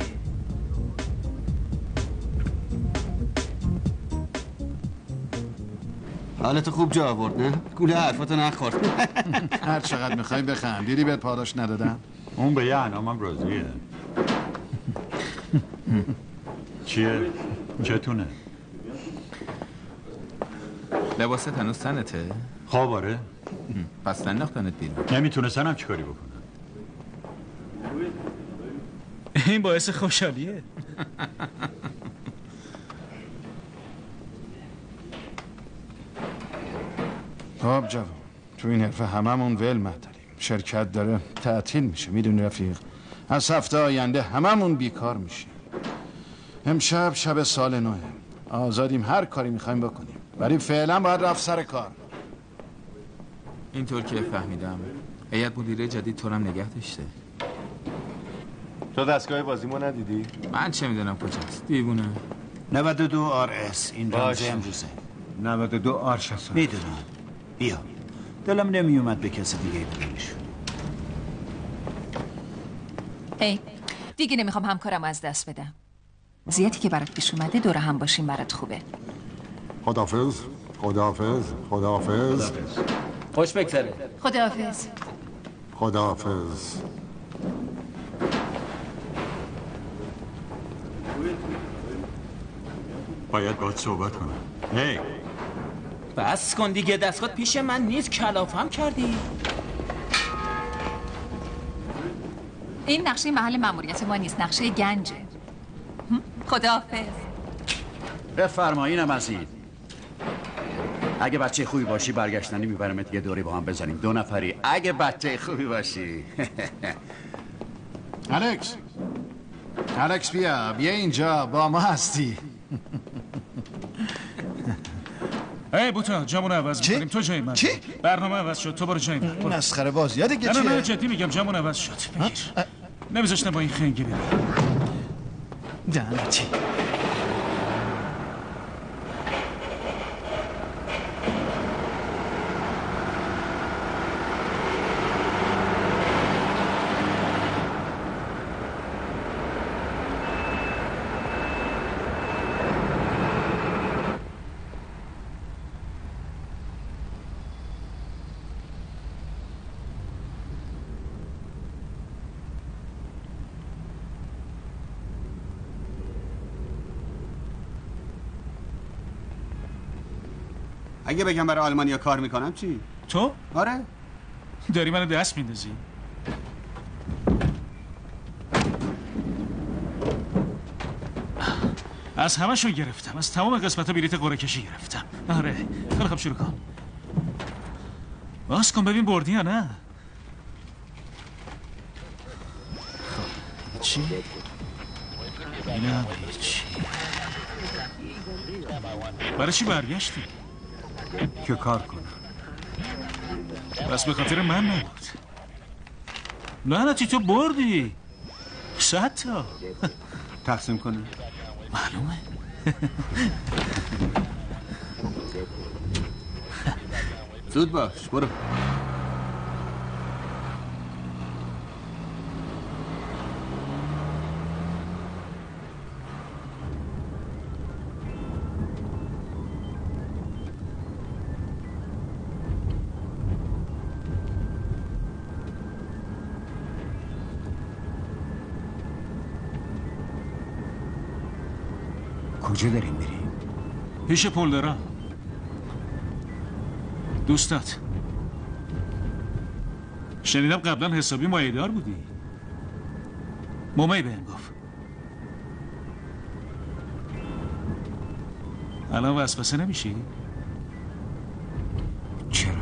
حالت خوب جا آورد نه؟ گوله حرفاتو نخورد. هر چقدر میخوای بخند. دیدی بهت پاداش ندادم؟ اون به یه انعامم راضیه. چیه؟ چتونه؟ لباست هنوز تنته؟ خواب آره؟ پس ننداختنت بیرون. نمیتونستنم چی کاری بکنم. این باعث خوشحالیه. خب جوان، تو این حرفه هممون ول معطلیم. شرکت داره تعطیل میشه، میدونی رفیق. از هفته آینده هممون بیکار میشه. امشب شب سال نوه، آزادیم، هر کاری میخوایم بکنیم، ولی فعلا باید رفت سر کار. اینطور که فهمیدم هیئت مدیره جدید تو هم نگه داشته. تو دستگاه بازیمو ندیدی؟ من چه میدونم کجاست؟ دیوونه. 92 RS این رمز امروزه. 92 R60. میدونم. بیا. دلم نمیومد به کسی دیگه بدمش. دیگه نمیخوام همکارم از دست بدم. وضعیتی که برات پیش اومده دور هم باشیم برات خوبه. خداحافظ. خداحافظ. خداحافظ. خوش بگذره. خداحافظ. خداحافظ. باید باید صحبت کنم. هی بس کن دیگه، دستگاه پیش من نیست، کلافم کردی. این نقشه محل مأموریت ما نیست، نقشه گنجه. خداحافظ. بفرمایینم عزیز. اگه بچه خوبی باشی برگشتنی میبرمت یه دوری با هم بزنیم، 2 نفری. اگه بچه خوبی باشی. الکس بیا اینجا، با ما هستی. بوتا جامون عوض میکنیم. تو جای من. چی؟ برنامه عوض شد، تو برو جای من. مسخره بازی دیگه. نه چیه؟ نه جدی میگم، جامون عوض شد. بگیر. نمیذاشتم با این خنگی بریم. دهنتی. اگه بگم برای آلمانیا کار میکنم چی؟ تو؟ آره. داری منو دست میندازی؟ از همشون گرفتم، از تمام قسمت‌ها بلیت قرعه کشی گرفتم. آره خیلی خب شروع کن. باز کن ببین بردی یا نه. خب چی؟ اینم هیچی. برای چی برگشتی؟ که کار کنم. بس به خاطر من نبود. لعنتی تو بردی 100 تا. تقسیم کنه؟ معلومه. زود باش برو. کجا داریم میریم؟ پیش پل دارم. دوستات شنیدم قبلا حسابی مایه‌دار بودی. مومی بهم گفت. الان وسوسه نمیشی؟ چرا؟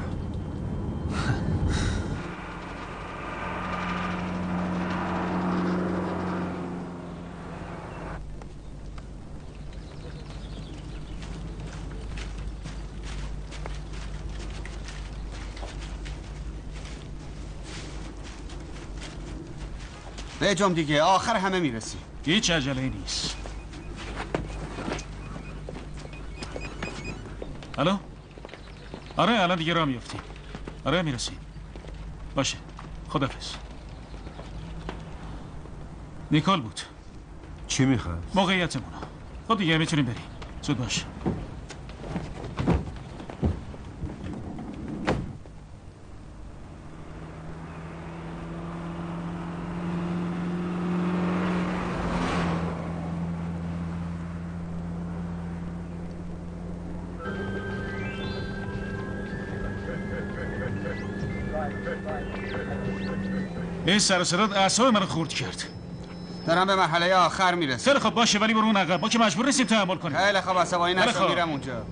بجام دیگه آخر همه میرسی. هیچ عجله نیست. الو؟ آره الان دیگه راه میافتیم. آره میرسیم. باشه خدافظ. نیکال بود. چی میخواد؟ موقعیتمونو. خب دیگه میتونیم بریم. زود باش. این سر و صدات اعصاب منو خورد کرد. دارم به مرحله آخر میرسم. خیلی خب باشه ولی برو اون عقب. ما که مجبور نیستیم تحمل کنیم. خیلی خب عصبانی نشو میرم اونجا.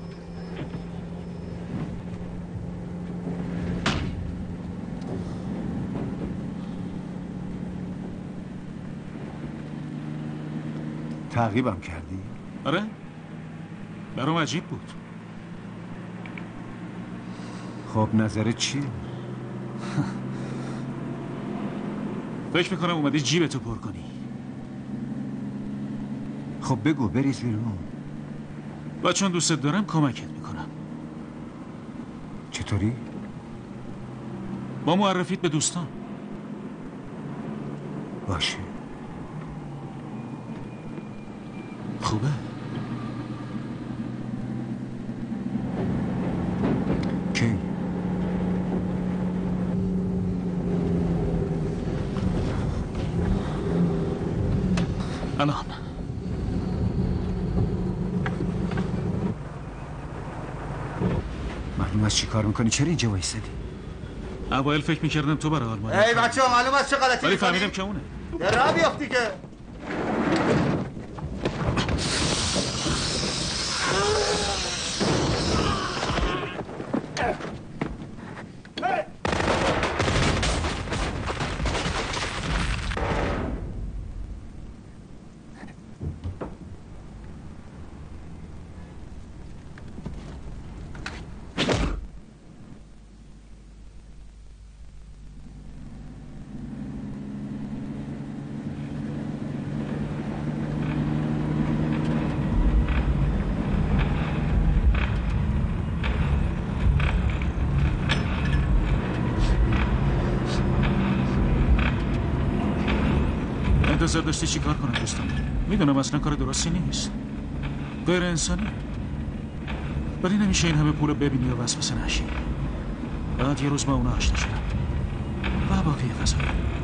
تعقیبم کردی؟ آره برام عجیب بود. خب نظرت چیه؟ فکر میکنم اومدی جیبتو پر کنی. خب بگو بریز بیرون. و چون دوستت دارم کمکت میکنم. چطوری؟ با معرفیت به دوستان. باشه. خوبه؟ کی؟ الان. معلوم است چی کار میکنی؟ چرا اینجا وایسادی؟ اوایل فکر میکردم تو برای آلمان. ای بچه‌ها معلوم است چه غلطی ولی میکنی؟ فهمیدم که اونه. یه راه بیافتی که. انتظار داشتی چی کار کنم دوستان؟ میدونم اصلا کار درستی نیست. غیر انسانی. ولی نمیشه این همه پول ببینی و وسوسه نشی. بعد یه روز با اونا آشنا شدم. و باقی قضا.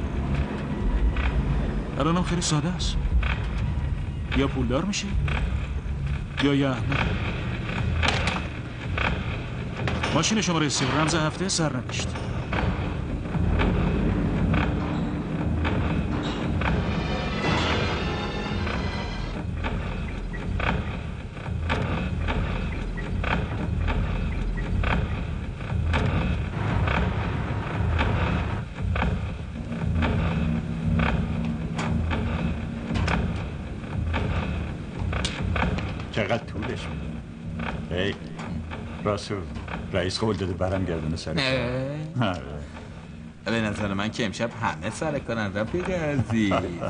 الانم خیلی ساده است. یا پولدار میشی یا یه احمق. ماشین شماره 3 رمز هفته سرنوشت. چقدر طولش میده. ای راسو رئیس قول داده برم گردونه سر به نظر من که امشب همه سر کارن رفیق عزیز.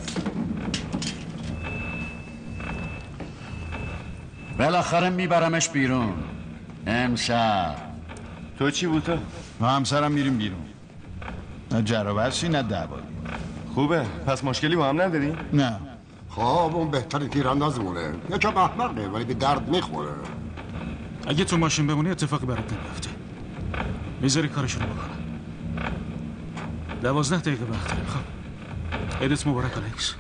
بالاخره میبرمش بیرون امشب. تو چی بود تو؟ ما همسرم میریم بیرون. نه جر و بحثی نه دعوایی. خوبه پس مشکلی با هم نداری؟ نه. خب اون بهترین تیراندازمونه. یکم احمقه ولی به درد میخوره. اگه تو ماشین بمونی اتفاقی برات نمیفته. میذاری کارشونو بکنم. 12 دقیقه وقت داریم. خب عیدت مبارک الکس.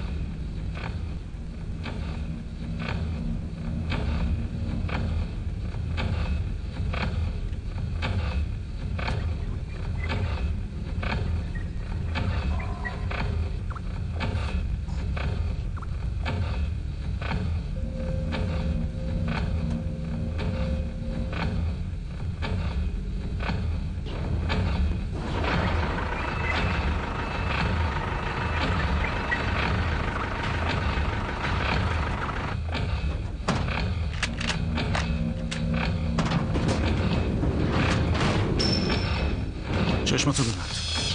چشماتو ببند.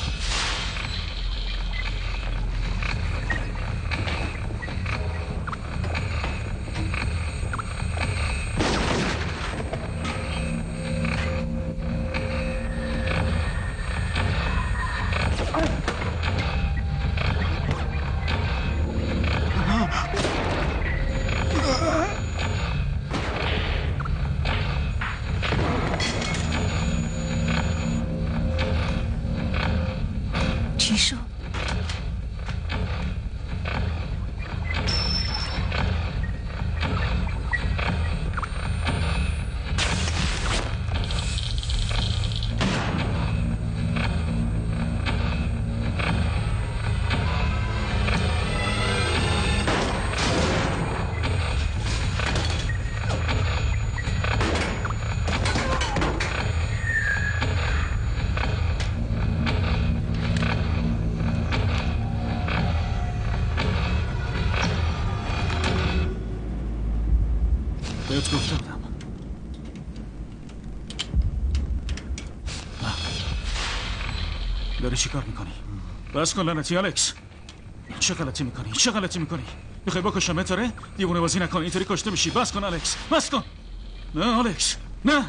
چی شد؟ بهت گفته بودم. داری چی کار میکنی؟ بس کن لعنتی الکس. چه غلطی میکنی؟ میخوای بکشم تاره؟ دیوونه بازی نکن. اینطوری کشته میشی. بس کن الکس. بس کن. نه الکس. نه.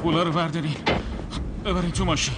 پولا رو بردارین ببرین تو ماشین.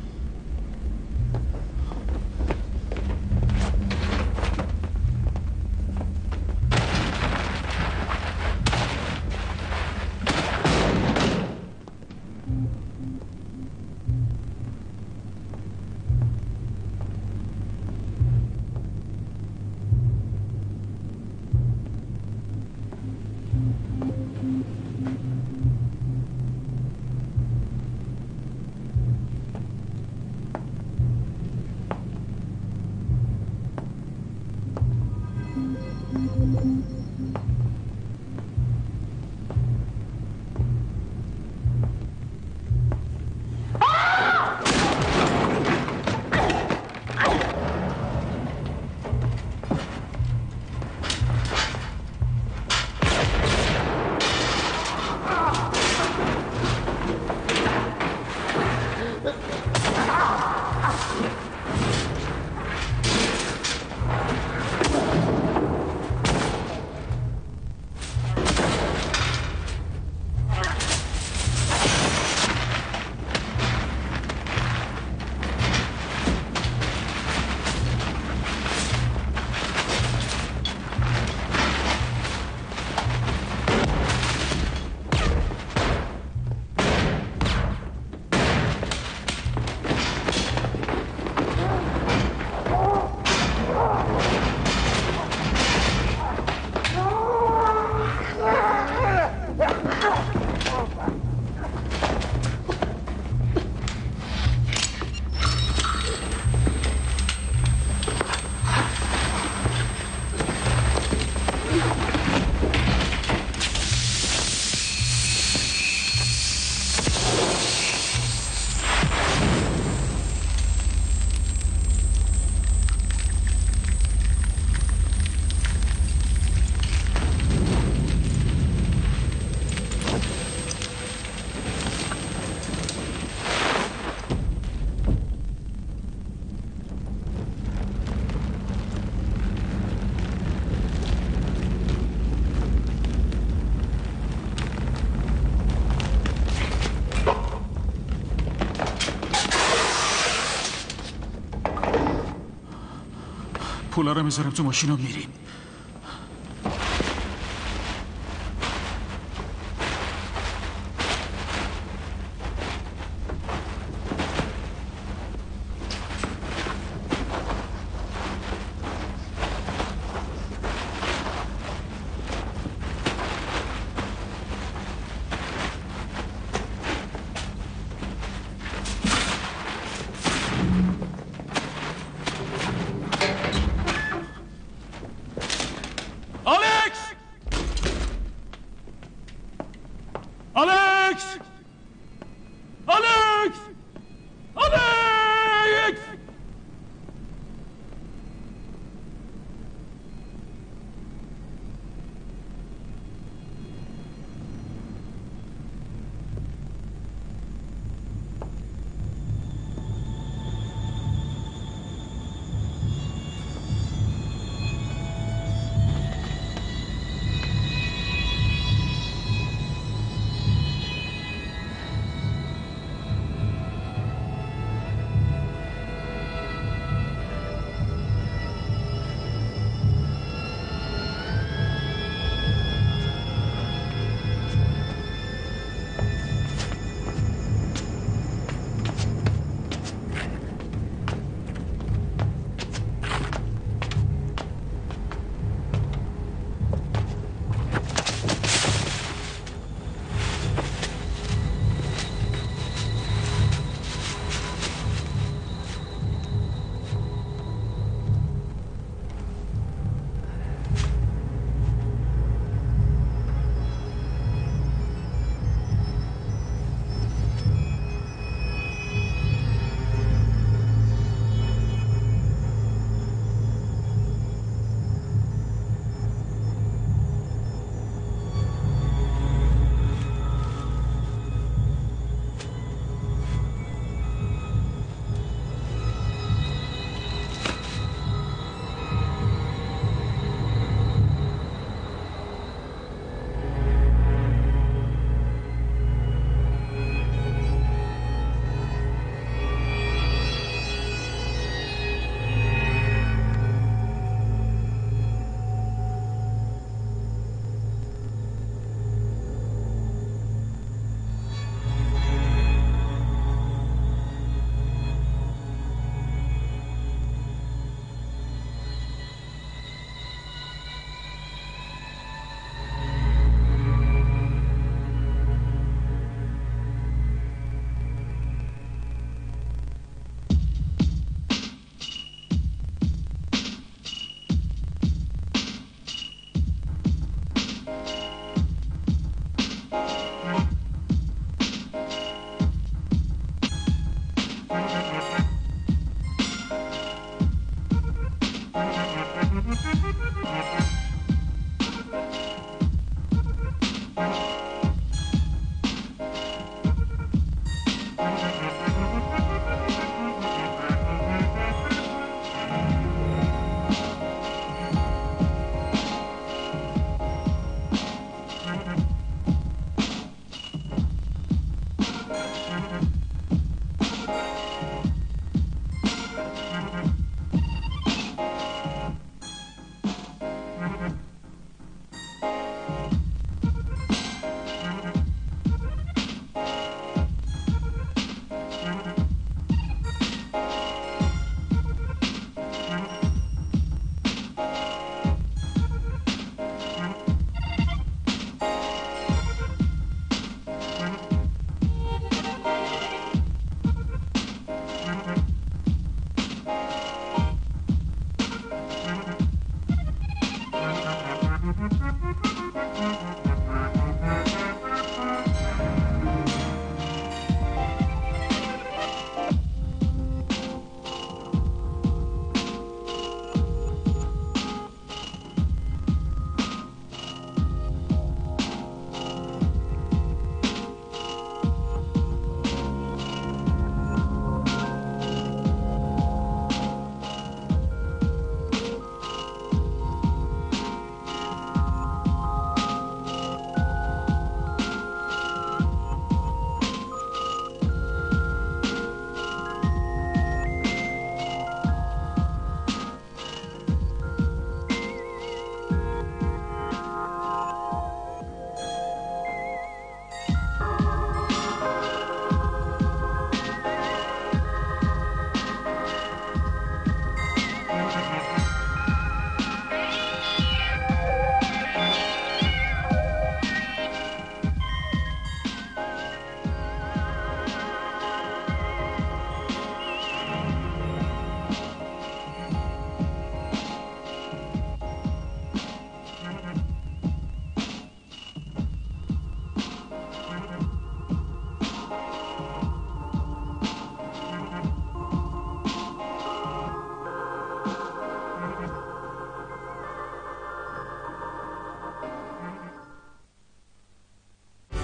پولا رو میذارم تو ماشین و میریم.